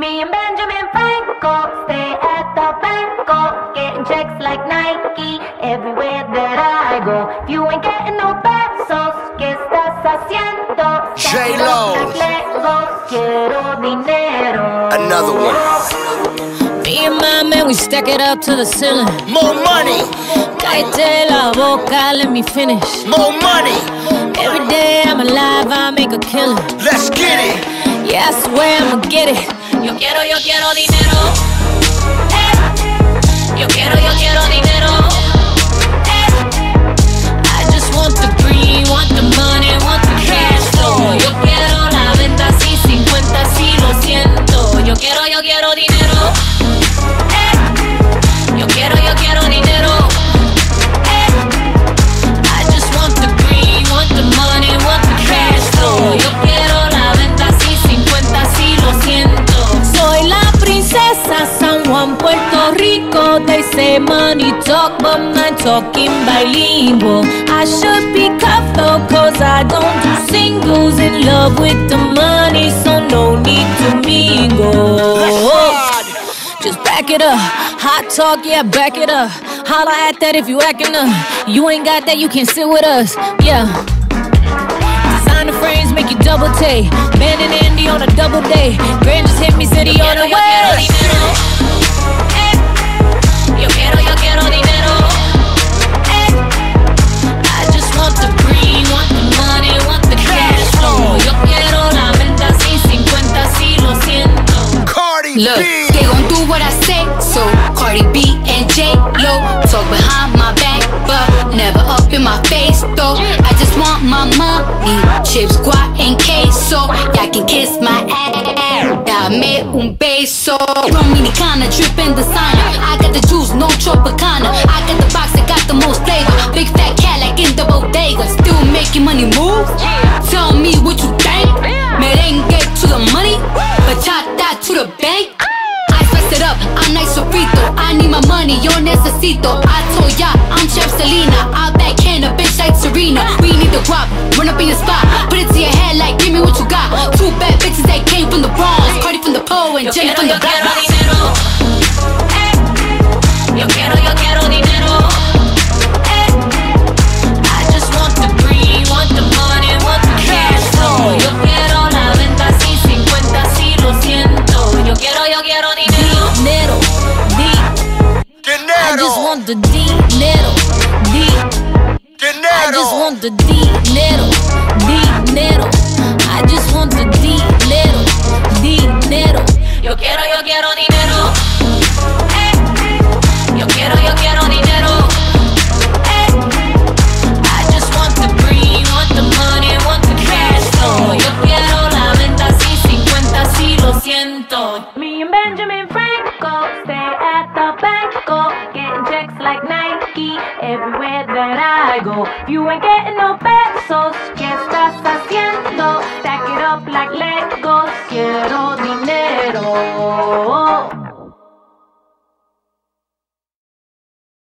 Me and Benjamin Franco stay at the Banco, getting checks like Nike everywhere that I go. If you ain't getting no pesos, ¿qué estás haciendo? J-Lo. Quiero dinero. Another one. Me and my man, we stack it up to the ceiling. More money. Cállate la boca, let me finish. More money. Every day I'm alive, I make a killing. Let's get it. Yeah, I swear I'ma get it. Yo quiero dinero. Yo quiero dinero. I just want the green, want the money, want the cash flow. Yo quiero la venta así, 50 sí, lo siento. Yo quiero dinero. Yo quiero dinero. I just want the green, want the money, want the cash flow. Yo quiero la venta así, 50 sí, lo siento. Soy la princesa San Juan, Puerto Rico. They say money talk, but mine talking bilingual. I should be careful, cause I don't do singles. In love with the money, so no need to mingle. Just back it up, hot talk, yeah, back it up. Holla at that if you acting up. You ain't got that, you can't sit with us, yeah. Designer frames make you double take. Man and Andy on a double day. Grand just hit me, city on the way. Yo quiero dinero. I just want the green, want the money, want the cash flow. Yo quiero la venta así, 50 sí, lo siento. Cardi Look, B. they gon' do what I say, so Cardi B and J-Lo talk behind my back, but never up in my face, though. I just want my money, chips, guac, and queso. Y'all can kiss my ass, dame un beso. Dominicana, drippin' designer. I got the juice, no Tropicana. I got the box that got the most flavor. Big fat cat like in the bodega. Still making money move? Tell me what you think. Merengue to the money, bachata to the bank. I spice it up, I'm nice sofrito. I need my money, yo necesito. I told ya, I'm Chef Selena. I backhand a bitch like Serena. We need the guap, run up in your spot. Put it to your head like, give me what you got. Two bad bitches that came from the Bronx. Cardi from the pole and Jenny from the block. Yo quiero dinero. I just want the green, want the money, want the cash flow. Yo quiero la venta así, 50 sí, lo siento. Yo quiero dinero. Dinero. I just want the dinero. I just want the dinero. I just want the dinero. Yo quiero dinero. Yo quiero dinero. I just want the green, want the money, want the cash flow. Yo quiero la venta así, 50 sí, lo siento. Me and Benjamin Franco stay at the Banco, getting checks like Nike everywhere that I go. If you ain't getting no pesos, ¿qué estás haciendo?